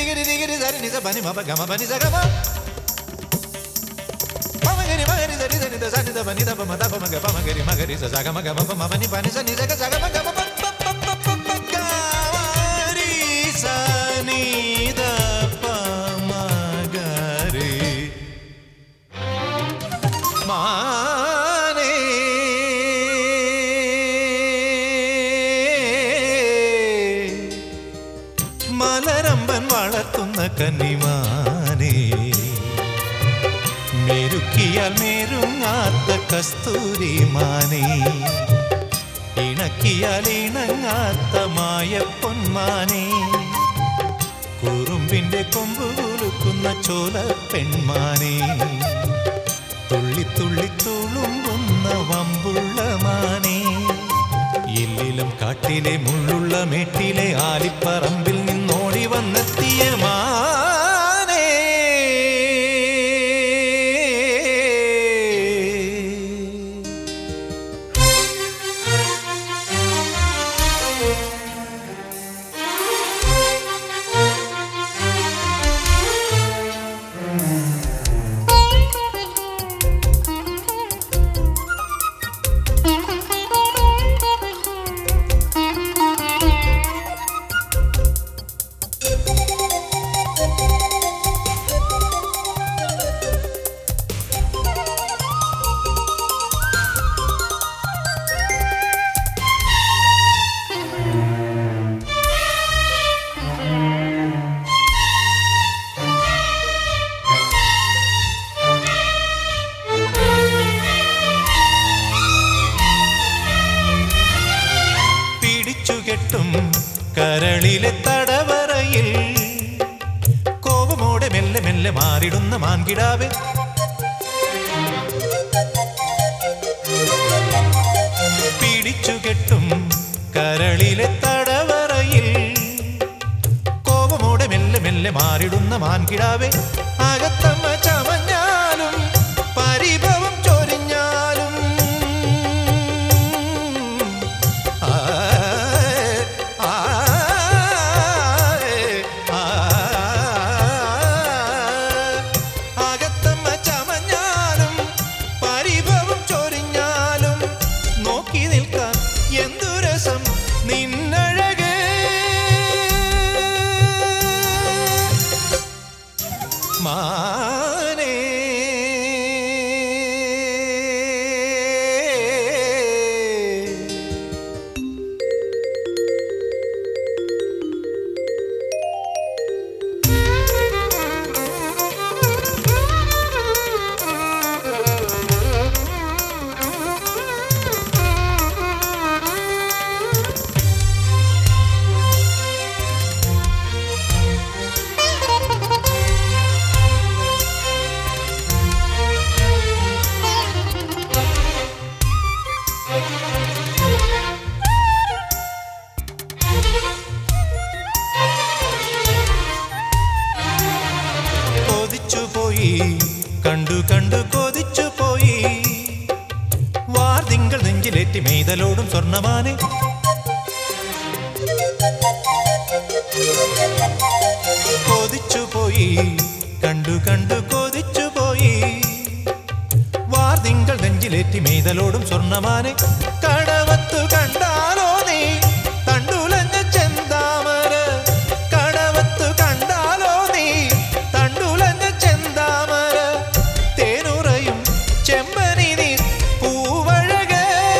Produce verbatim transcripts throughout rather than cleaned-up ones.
digiri digiri zari ni sa bani ma ba ga ma bani sa ga ma pa ma gari ma gari zari zari da sa ni da bani da pa ma da pa ma ga pa ma gari ma gari sa sa ga ma ga ma pa ma bani bani sa ni sa ga sa ga ma ga ma pa pa pa pa pa pa ga ri sa ni da pa ma ga ri ma മലരമ്പൻ വളർത്തുന്ന കന്നിമാനേ മെരുക്കിയാൽ മെരുങ്ങാത്ത കസ്തൂരിമാനേ ഇണക്കിയാൽ ഇണങ്ങാത്ത മായപ്പൊന്മാനേ കുറുമ്പിന്റെ കൊമ്പ് കുലുക്കുന്ന ചോല പെൺമാനേ തുള്ളി തുള്ളി തുളുമ്പുന്ന വമ്പുള്ള മാനേ എല്ലിലും കാട്ടിലെ മുള്ളുള്ള മേട്ടിലെ ആലിപ്പറമ്പിൽ നിന്നോടി വന്നെത്തിയ മാനേ ും കരളിലെ തടവറയിൽ കോപമോടെ മെല്ലെ മെല്ലെ മാറിടുന്ന മാൻകിടാവേ പിടിച്ചുകെട്ടും കരളിലെ തടവറയിൽ കോപമോടെ മെല്ലെ മെല്ലെ മാറിടുന്ന മാൻകിടാവേ അകത്തമ്മ ചമഞ്ഞാലും പരിഭവം ചൊരിഞ്ഞാലും മാനേ കണ്ടു കണ്ടു കൊതിച്ചു പോയി വാർതിങ്കൾ നെഞ്ചിലേറ്റി മെയ്തലോടും സ്വർണ്ണമാനെ കൊതിച്ചു പോയി കണ്ടു കണ്ടു കൊതിച്ചു പോയി വാർതിങ്കൾ നെഞ്ചിലേറ്റി മെയ്തലോടും സ്വർണ്ണമാനെ കടവത്തു കണ്ടാലോ നീ തണ്ടുലഞ്ഞ ചെന്താമര കടവത്തു കണ്ടാലോ നീ തണ്ടുലഞ്ഞ ചെന്താമര തേനുറയും ചെമ്പനി നീ പൂവഴക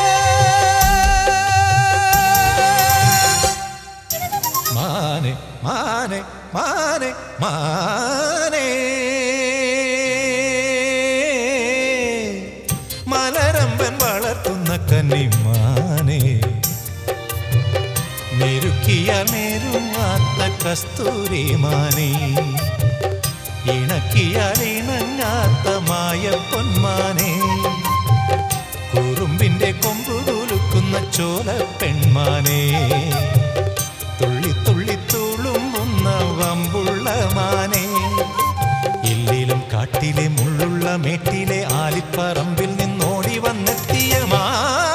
മാനെ മാനെ മാനെ മാനെ മലരമ്പൻ വളർത്തുന്ന കന്നിമാനേ മെരുക്കിയ മെരുങ്ങാത്ത കസ്തൂരിമാനേ ഇണക്കിയാൽ ഇണങ്ങാത്ത മായപ്പൊന്മാനേ കുറുമ്പിന്റെ കൊമ്പു കുലുക്കുന്ന ചോല പെൺമാനേ തുള്ളി തുള്ളി തുളുമ്പുന്ന വമ്പുള്ള മാനേ എല്ലിലും കാട്ടിലെ മുള്ളുള്ള മേട്ടിലെ ആലിപ്പറമ്പിൽ നിന്നോടി വന്നെത്തിയ മാ